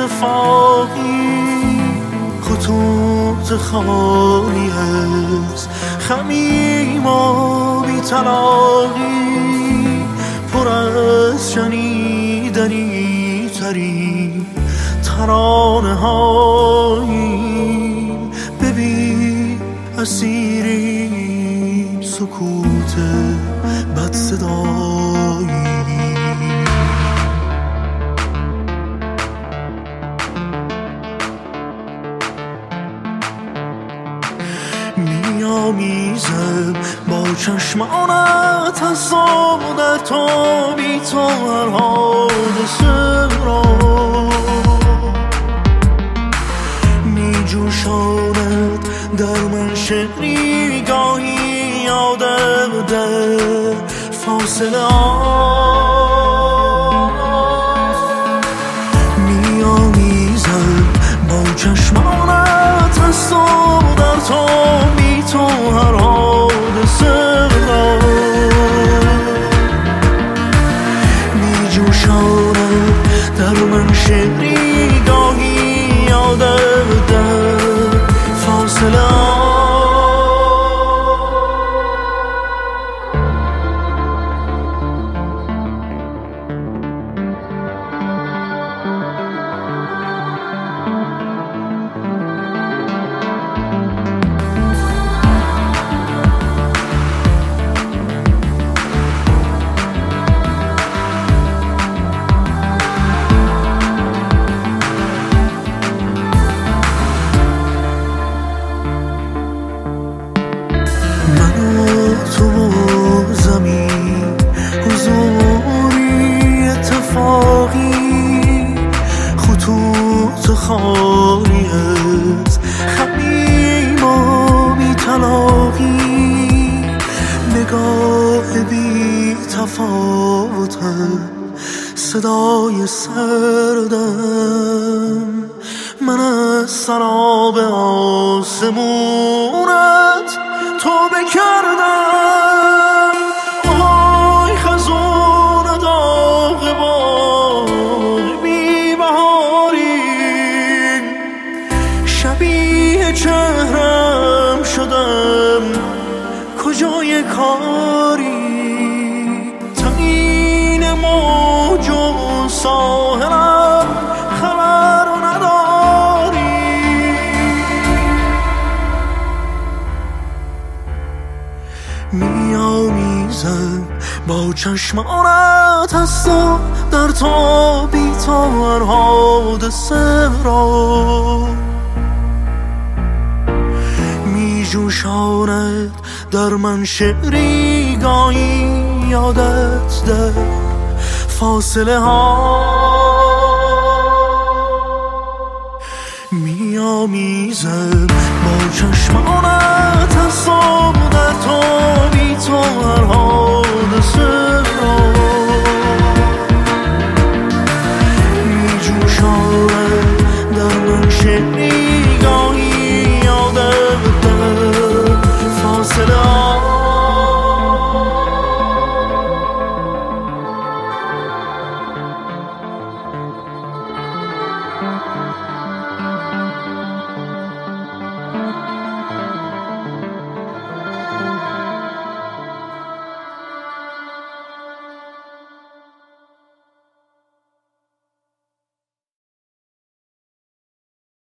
اتفاقی خطوط خالی از خمیم و بی‌طلاقی پر از شنیدنی ترین ترانه هاییم. ببین اسیریم سکوت بد صدایی. میامیزم با چشمانت از در تو بی تو هر حادثه را میجوشاند در من شعری گاهی یادم در فاصله میامیزم با چشمانت از در تو بی تو هر حادثه را میجوشاند در من شعری گاهی یادم در فاصله تو زمین حضوری اتفاقی خطوط خالی از خمیم و بی‌طلاقی نگاه بی تفاوتم صدای سردم من از سراب آسمونت تو بکردم. آهای خزون داغ باغ بی بهاری شبیه چهرم شدم کجای کاری تعیین موج و ساحلم خبر نداری. میامیزم با چشمانت از در تو بی تو هر حادثه را میجوشاند در من شعری گاهی یادت در فاصله ها میامیزم با چشمانت